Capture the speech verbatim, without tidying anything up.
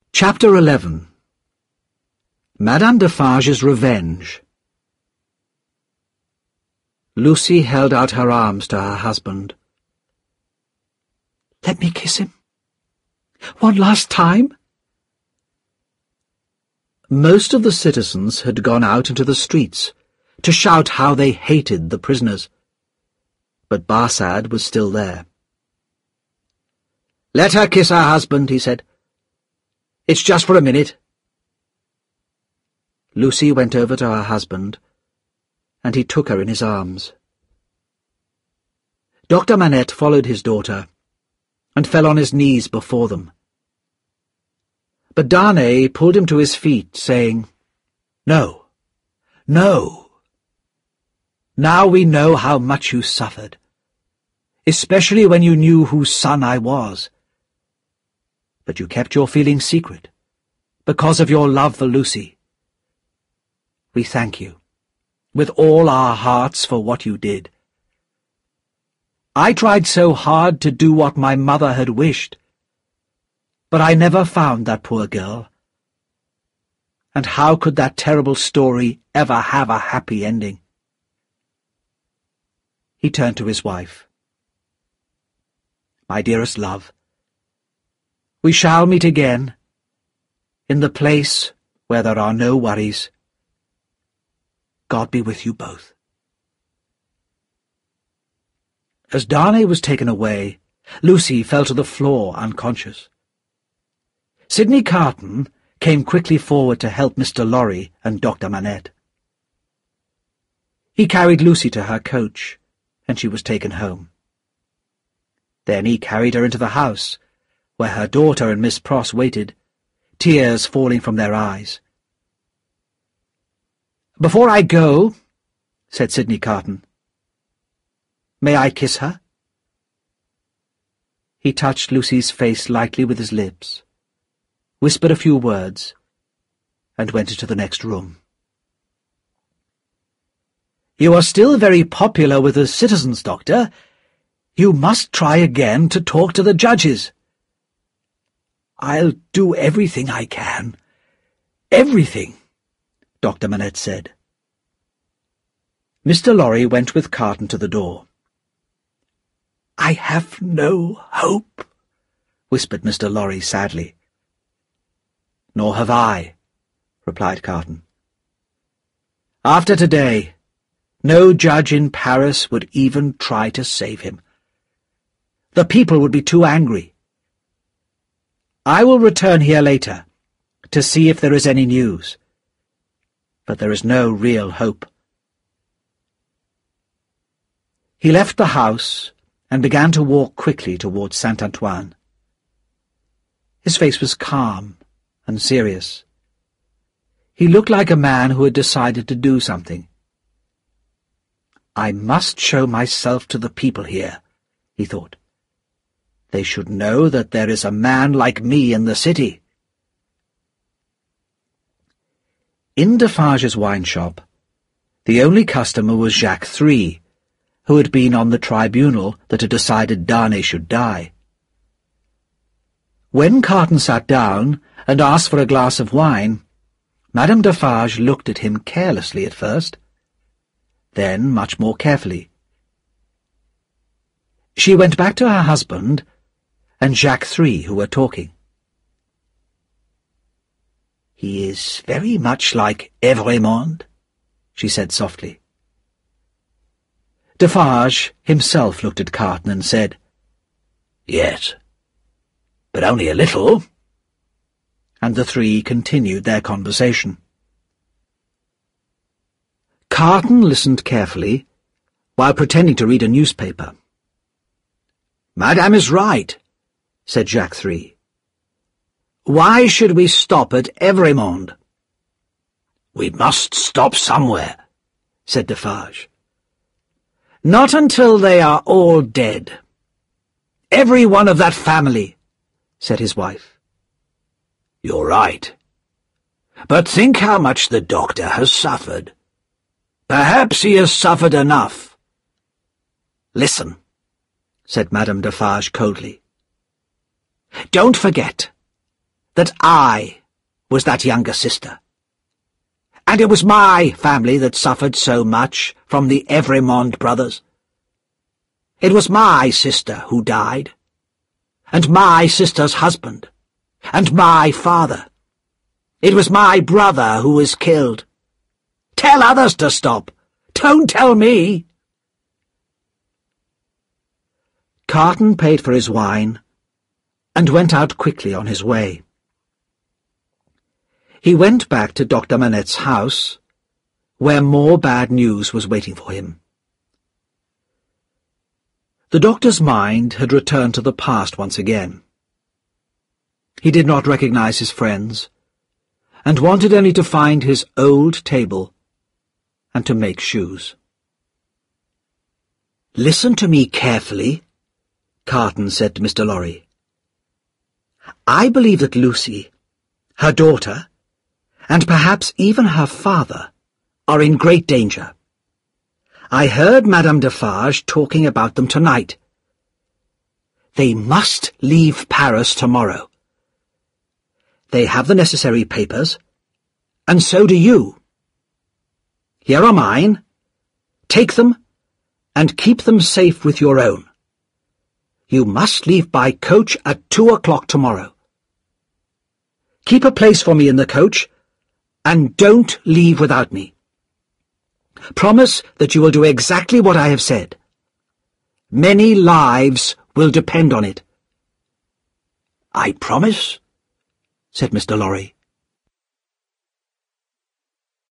Chapter eleven. Madame Defarge's Revenge. Lucy held out her arms to her husband. "Let me kiss him. One last time." Most of the citizens had gone out into the streets to shout how they hated the prisoners, but Barsad was still there. "Let her kiss her husband," he said. "It's just for a minute." Lucy went over to her husband, and he took her in his arms. Doctor Manette followed his daughter, and fell on his knees before them. But Darnay pulled him to his feet, saying, "No, no. Now we know how much you suffered, especially when you knew whose son I was. But you kept your feelings secret, because of your love for Lucy. We thank you, with all our hearts, for what you did. I tried so hard to do what my mother had wished, but I never found that poor girl. And how could that terrible story ever have a happy ending?" He turned to his wife. "My dearest love, we shall meet again, in the place where there are no worries. God be with you both." As Darnay was taken away, Lucy fell to the floor unconscious. Sidney Carton came quickly forward to help Mister Lorry and Doctor Manette. He carried Lucy to her coach, and she was taken home. Then he carried her into the house, where her daughter and Miss Pross waited, tears falling from their eyes. "Before I go," said Sidney Carton, "may I kiss her?" He touched Lucy's face lightly with his lips, whispered a few words, and went into the next room. "You are still very popular with the citizens, Doctor. You must try again to talk to the judges." "I'll do everything I can. Everything," Doctor Manette said. Mister Lorry went with Carton to the door. "I have no hope," whispered Mister Lorry sadly. "Nor have I," replied Carton. "After today, no judge in Paris would even try to save him. The people would be too angry. I will return here later to see if there is any news, but there is no real hope." He left the house and began to walk quickly towards Saint-Antoine. His face was calm and serious. He looked like a man who had decided to do something. "I must show myself to the people here," he thought. "They should know that there is a man like me in the city." In Defarge's wine shop, the only customer was Jacques Three, who had been on the tribunal that had decided Darnay should die. When Carton sat down and asked for a glass of wine, Madame Defarge looked at him carelessly at first, then much more carefully. She went back to her husband and Jacques Three, who were talking. "He is very much like Evrémonde," she said softly. Defarge himself looked at Carton and said, "Yes, but only a little," and the three continued their conversation. Carton listened carefully, while pretending to read a newspaper. "Madame is right," said Jacques Three. "Why should we stop at Evrémonde?" "We must stop somewhere," said Defarge. "Not until they are all dead. Every one of that family," said his wife. "You're right. But think how much the doctor has suffered. Perhaps he has suffered enough." "Listen," said Madame Defarge coldly. "Don't forget that I was that younger sister. And it was my family that suffered so much from the Evremond brothers. It was my sister who died, and my sister's husband, and my father. It was my brother who was killed. Tell others to stop. Don't tell me. Carton paid for his wine and went out quickly on his way. He went back to Doctor Manette's house, where more bad news was waiting for him. The doctor's mind had returned to the past once again. He did not recognize his friends, and wanted only to find his old table and to make shoes. "Listen to me carefully," Carton said to Mister Lorry. "I believe that Lucy, her daughter, and perhaps even her father, are in great danger. I heard Madame Defarge talking about them tonight. They must leave Paris tomorrow. They have the necessary papers, and so do you. Here are mine. Take them, and keep them safe with your own. You must leave by coach at two o'clock tomorrow. Keep a place for me in the coach, and don't leave without me. Promise that you will do exactly what I have said. Many lives will depend on it." "I promise," said Mister Lorry.